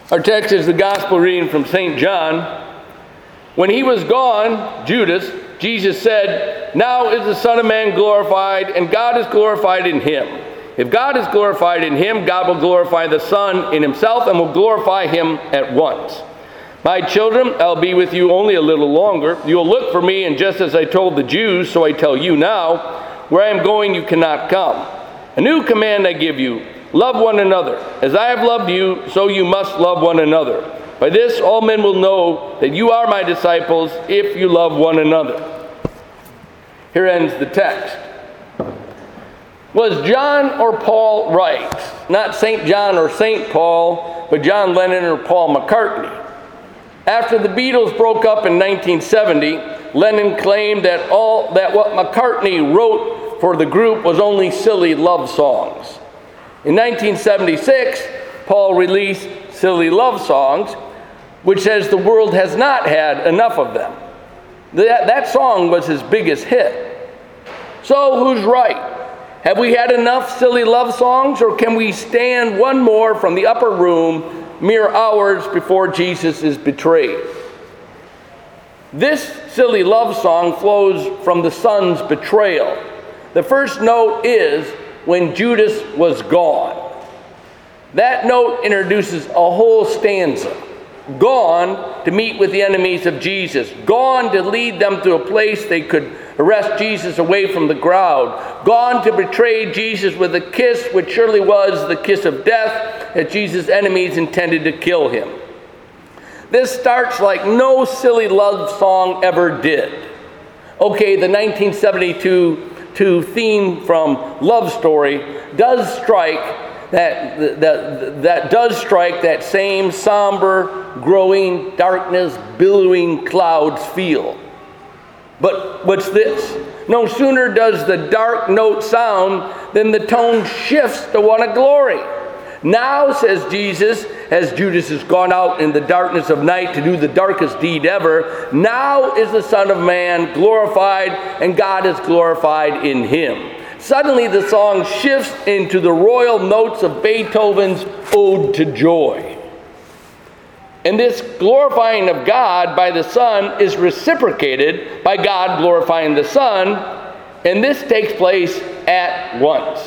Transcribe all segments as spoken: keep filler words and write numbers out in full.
Our text is the gospel reading from Saint John. When he was gone, Judas, Jesus said, "Now is the Son of Man glorified, and God is glorified in him. If God is glorified in him, God will glorify the Son in himself and will glorify him at once. My children, I'll be with you only a little longer. You will look for me, and just as I told the Jews, so I tell you now, where I am going you cannot come. A new command I give you, love one another. As I have loved you, so you must love one another. By this all men will know that you are my disciples, if you love one another." Here ends the text. Was John or Paul right? Not Saint John or Saint Paul, but John Lennon or Paul McCartney. After the Beatles broke up in nineteen seventy, Lennon claimed that all that what McCartney wrote for the group was only silly love songs. In nineteen seventy-six, Paul released Silly Love Songs, which says the world has not had enough of them. That, that song was his biggest hit. So who's right? Have we had enough silly love songs, or can we stand one more from the upper room mere hours before Jesus is betrayed? This silly love song flows from the Son's betrayal. The first note is when Judas was gone. That note introduces a whole stanza. Gone to meet with the enemies of Jesus. Gone to lead them to a place they could arrest Jesus away from the crowd. Gone to betray Jesus with a kiss which surely was the kiss of death, that Jesus' enemies intended to kill him. This starts like no silly love song ever did. Okay, the nineteen seventy-two to theme from Love Story does strike that, that, that does strike that same somber, growing, darkness, billowing clouds feel. But what's this? No sooner does the dark note sound than the tone shifts to one of glory. Now, says Jesus, as Judas has gone out in the darkness of night to do the darkest deed ever, now is the Son of Man glorified, and God is glorified in him. Suddenly the song shifts into the royal notes of Beethoven's Ode to Joy. And this glorifying of God by the Son is reciprocated by God glorifying the Son, and this takes place at once.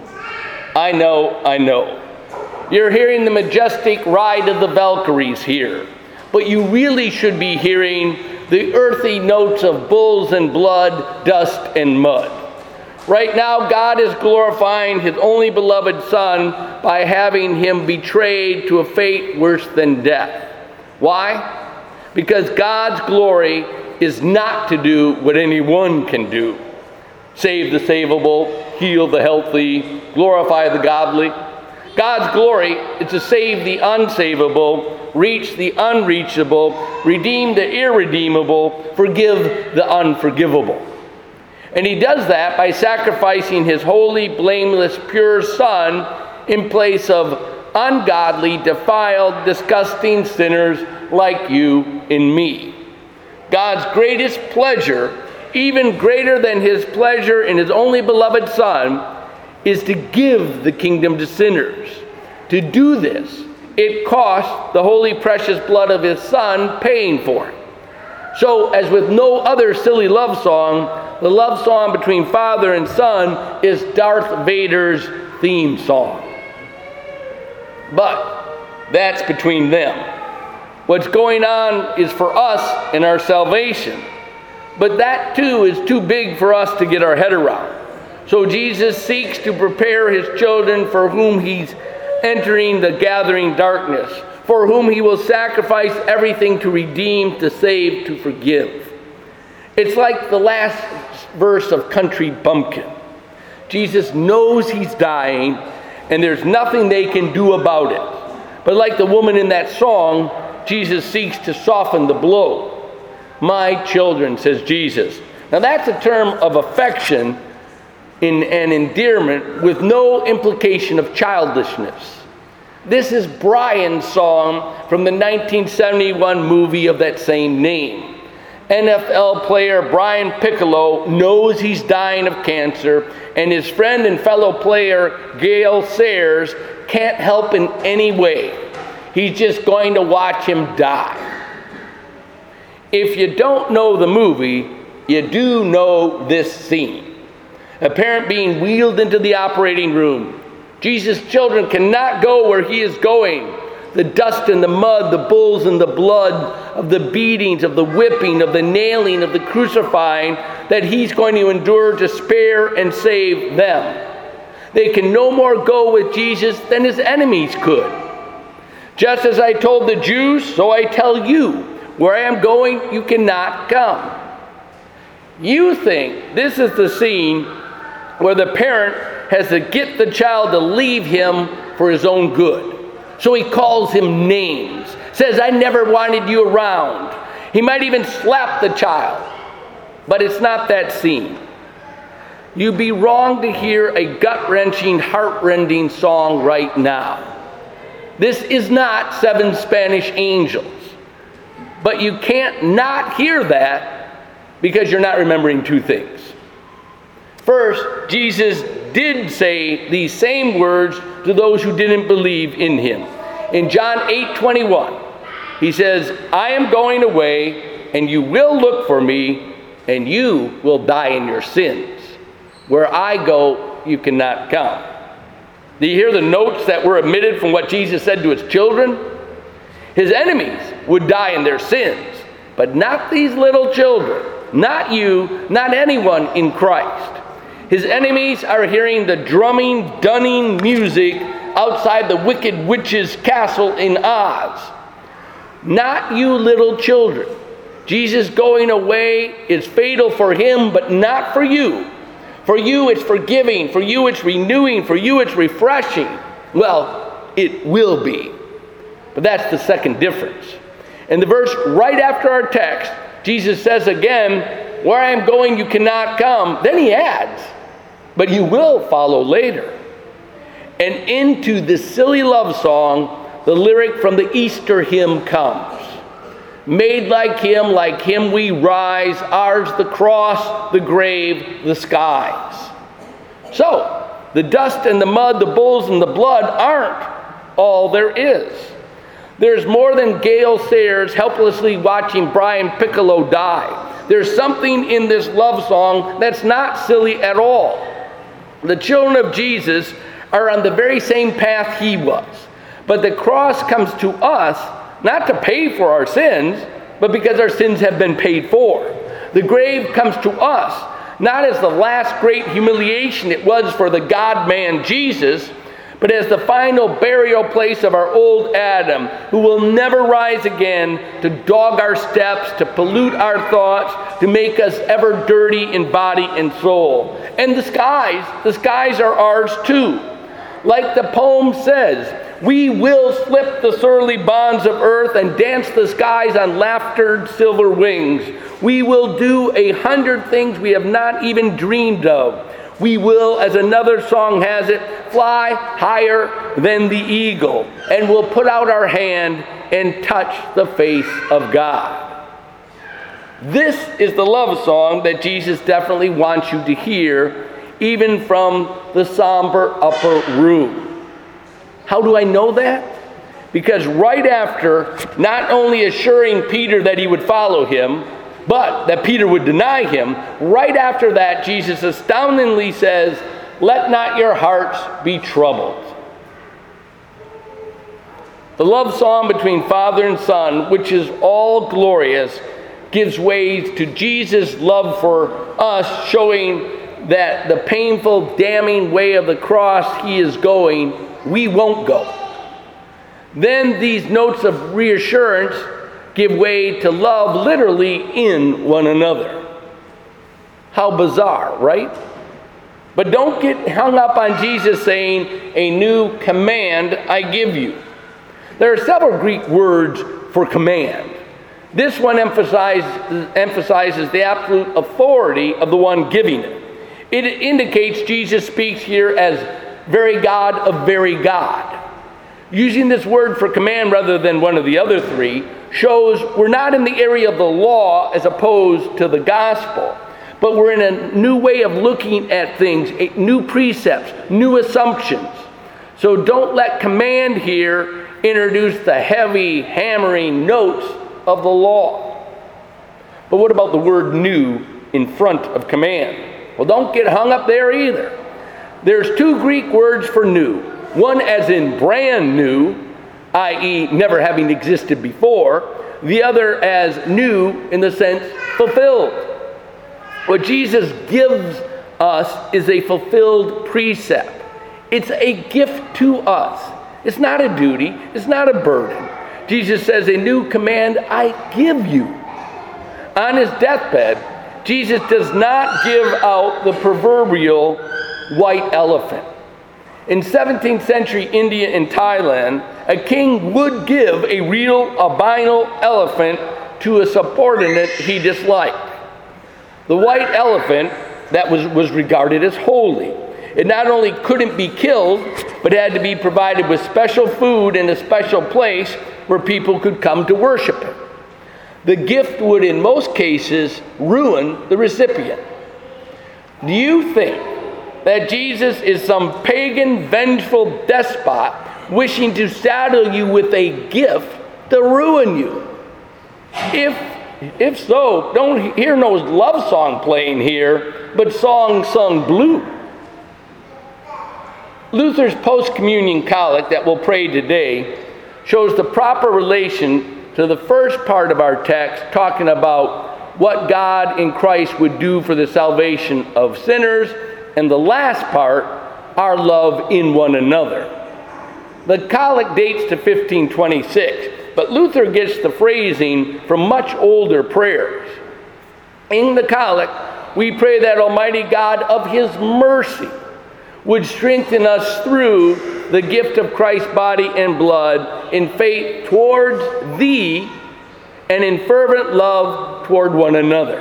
I know, I know. You're hearing the majestic ride of the Valkyries here, but you really should be hearing the earthy notes of bulls and blood, dust and mud. Right now, God is glorifying his only beloved Son by having him betrayed to a fate worse than death. Why? Because God's glory is not to do what anyone can do. Save the savable, heal the healthy, glorify the godly. God's glory is to save the unsavable, reach the unreachable, redeem the irredeemable, forgive the unforgivable. And he does that by sacrificing his holy, blameless, pure Son in place of ungodly, defiled, disgusting sinners like you and me. God's greatest pleasure, even greater than his pleasure in his only beloved Son, is to give the kingdom to sinners. To do this, it cost the holy, precious blood of his Son paying for it. So, as with no other silly love song, the love song between Father and Son is Darth Vader's theme song. But that's between them. What's going on is for us and our salvation. But that too is too big for us to get our head around. So Jesus seeks to prepare his children for whom he's entering the gathering darkness, for whom he will sacrifice everything to redeem, to save, to forgive. It's like the last verse of Country Bumpkin. Jesus knows he's dying, and there's nothing they can do about it. But like the woman in that song, Jesus seeks to soften the blow. My children, says Jesus. Now that's a term of affection in an endearment with no implication of childishness. This is Brian's song from the nineteen seventy-one movie of that same name. N F L player Brian Piccolo knows he's dying of cancer, and his friend and fellow player Gale Sayers can't help in any way. He's just going to watch him die. If you don't know the movie, you do know this scene. A parent being wheeled into the operating room. Jesus' children cannot go where he is going. The dust and the mud, the bulls and the blood of the beatings, of the whipping, of the nailing, of the crucifying that he's going to endure to spare and save them. They can no more go with Jesus than his enemies could. Just as I told the Jews, so I tell you, where I am going, you cannot come. You think this is the scene where the parent has to get the child to leave him for his own good. So he calls him names, says, I never wanted you around. He might even slap the child. But it's not that scene. You'd be wrong to hear a gut-wrenching, heart-rending song right now. This is not Seven Spanish Angels. But you can't not hear that because you're not remembering two things. First, Jesus did say these same words to those who didn't believe in him. In John eight twenty-one, he says, I am going away, and you will look for me, and you will die in your sins. Where I go, you cannot come. Do you hear the notes that were omitted from what Jesus said to his children? His enemies would die in their sins, but not these little children, not you, not anyone in Christ. His enemies are hearing the drumming, dunning music outside the Wicked Witch's castle in Oz. Not you little children. Jesus going away is fatal for him, but not for you. For you it's forgiving, for you it's renewing, for you it's refreshing. Well, it will be. But that's the second difference. In the verse right after our text, Jesus says again, where I am going you cannot come. Then he adds, but you will follow later. And into this silly love song, the lyric from the Easter hymn comes. Made like him, like him we rise, ours the cross, the grave, the skies. So, the dust and the mud, the bulls and the blood aren't all there is. There's more than Gale Sayers helplessly watching Brian Piccolo die. There's something in this love song that's not silly at all. The children of Jesus are on the very same path he was. But the cross comes to us not to pay for our sins, but because our sins have been paid for. The grave comes to us not as the last great humiliation it was for the God-man Jesus, but as the final burial place of our old Adam, who will never rise again to dog our steps, to pollute our thoughts, to make us ever dirty in body and soul. And the skies, the skies are ours too. Like the poem says, we will slip the surly bonds of earth and dance the skies on laughter's silver wings. We will do a hundred things we have not even dreamed of. We will, as another song has it, fly higher than the eagle, and we'll put out our hand and touch the face of God. This is the love song that Jesus definitely wants you to hear, even from the somber upper room. How do I know that? Because right after not only assuring Peter that he would follow him, but that Peter would deny him, right after that, Jesus astoundingly says, let not your hearts be troubled. The love song between Father and Son, which is all glorious, gives way to Jesus' love for us, showing that the painful, damning way of the cross he is going, we won't go. Then these notes of reassurance give way to love literally in one another. How bizarre, right? But don't get hung up on Jesus saying, a new command I give you. There are several Greek words for command. This one emphasizes, emphasizes the absolute authority of the one giving it. It indicates Jesus speaks here as very God of very God. Using this word for command rather than one of the other three shows we're not in the area of the law as opposed to the gospel, but we're in a new way of looking at things, new precepts, new assumptions. So don't let command here introduced the heavy, hammering notes of the law. But what about the word new in front of command? Well, don't get hung up there either. There's two Greek words for new. One as in brand new, that is never having existed before. The other as new in the sense fulfilled. What Jesus gives us is a fulfilled precept. It's a gift to us. It's not a duty. It's not a burden. Jesus says, a new command I give you. On his deathbed, Jesus does not give out the proverbial white elephant. In seventeenth century India and Thailand, a king would give a real albino elephant to a subordinate he disliked. The white elephant that was, was regarded as holy. It not only couldn't be killed, but had to be provided with special food in a special place where people could come to worship it. The gift would, in most cases, ruin the recipient. Do you think that Jesus is some pagan, vengeful despot wishing to saddle you with a gift to ruin you? If, if so, don't hear no love song playing here, but song sung blue. Luther's post-communion collect that we'll pray today shows the proper relation to the first part of our text, talking about what God in Christ would do for the salvation of sinners, and the last part, our love in one another. The collect dates to fifteen twenty-six, but Luther gets the phrasing from much older prayers. In the collect, we pray that Almighty God of his mercy would strengthen us through the gift of Christ's body and blood in faith towards thee and in fervent love toward one another.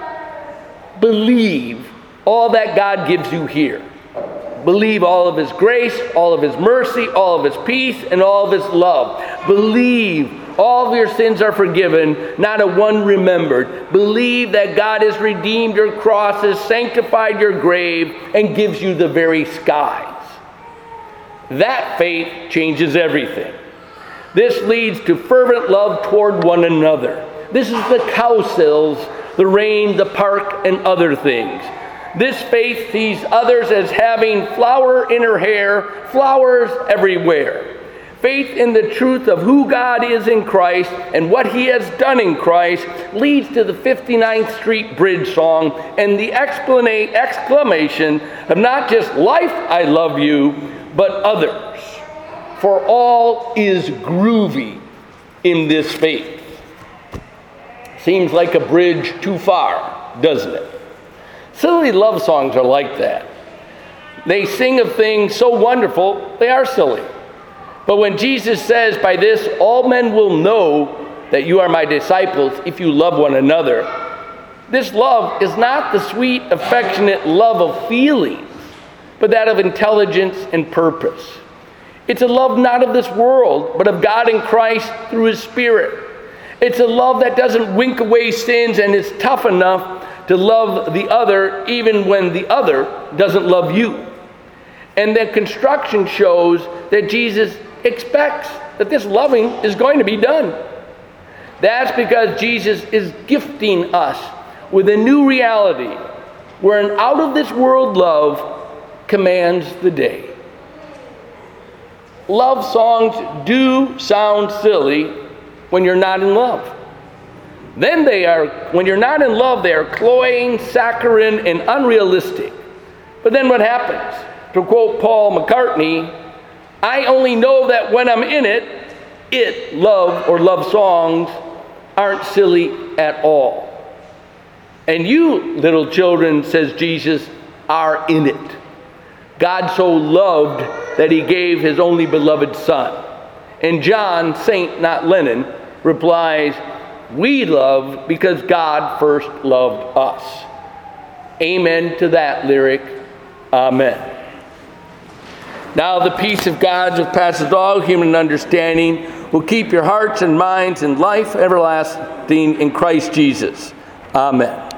Believe all that God gives you here. Believe all of his grace, all of his mercy, all of his peace, and all of his love. Believe all of your sins are forgiven, not a one remembered. Believe that God has redeemed your crosses, sanctified your grave, and gives you the very skies. That faith changes everything. This leads to fervent love toward one another. This is the cow sills, the rain, the park, and other things. This faith sees others as having flower in her hair, flowers everywhere. Faith in the truth of who God is in Christ and what he has done in Christ leads to the fifty-ninth Street Bridge song and the exclamation of not just life I love you, but others. For all is groovy in this faith. Seems like a bridge too far, doesn't it? Silly love songs are like that. They sing of things so wonderful, they are silly. But when Jesus says, by this all men will know that you are my disciples if you love one another, this love is not the sweet, affectionate love of feelings, but that of intelligence and purpose. It's a love not of this world, but of God in Christ through his Spirit. It's a love that doesn't wink away sins and is tough enough to love the other even when the other doesn't love you. And the construction shows that Jesus expects that this loving is going to be done. That's because Jesus is gifting us with a new reality where an out of this world love commands the day. Love songs do sound silly when you're not in love. Then they are, when you're not in love, they are cloying, saccharine, and unrealistic. But then what happens? To quote Paul McCartney, I only know that when I'm in it, it, love or love songs, aren't silly at all. And you, little children, says Jesus, are in it. God so loved that he gave his only beloved Son. And John, Saint, not Lennon, replies, we love because God first loved us. Amen to that lyric. Amen. Now the peace of God which passes all human understanding will keep your hearts and minds in life everlasting in Christ Jesus. Amen.